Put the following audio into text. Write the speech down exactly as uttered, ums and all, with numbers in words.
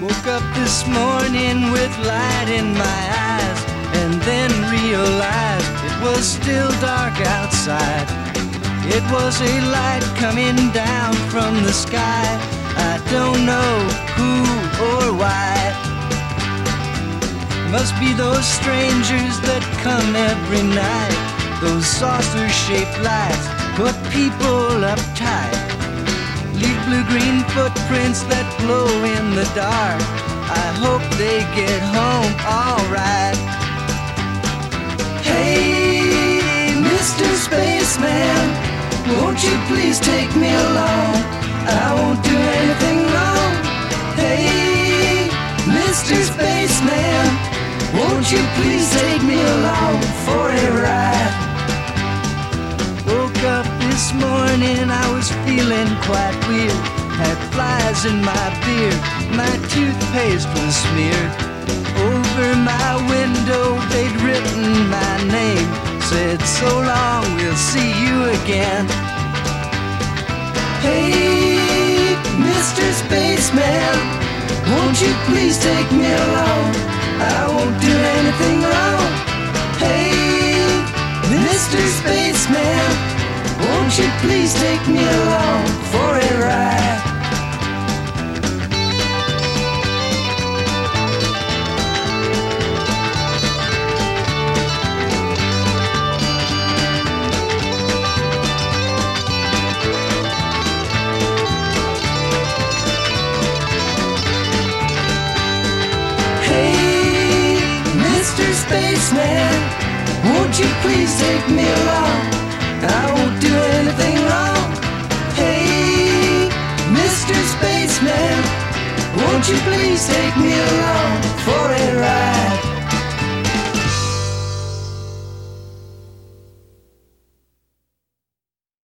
Woke up this morning with light in my eyes, and then realized it was still dark outside. It was a light coming down from the sky. I don't know who or why. Must be those strangers that come every night. Those saucer-shaped lights put people uptight. Leave blue-green footprints that glow in the dark. I hope they get home alright. Hey, Mister Spaceman, won't you please take me along? I won't do anything wrong. Hey, Mister Spaceman, won't you please take me along for a ride? Woke up this morning, I was feeling quite weird. Had flies in my beard, my toothpaste was smeared. Over my window they'd written my name, said so long, we'll see you again. Hey, Mister Spaceman, won't you please take me along? I won't do anything wrong. Hey, Mister Spaceman, won't you please take me along for a ride? Hey, Mister Spaceman, won't you please take me along? I won't do anything wrong. Hey, Mister Spaceman, won't you please take me along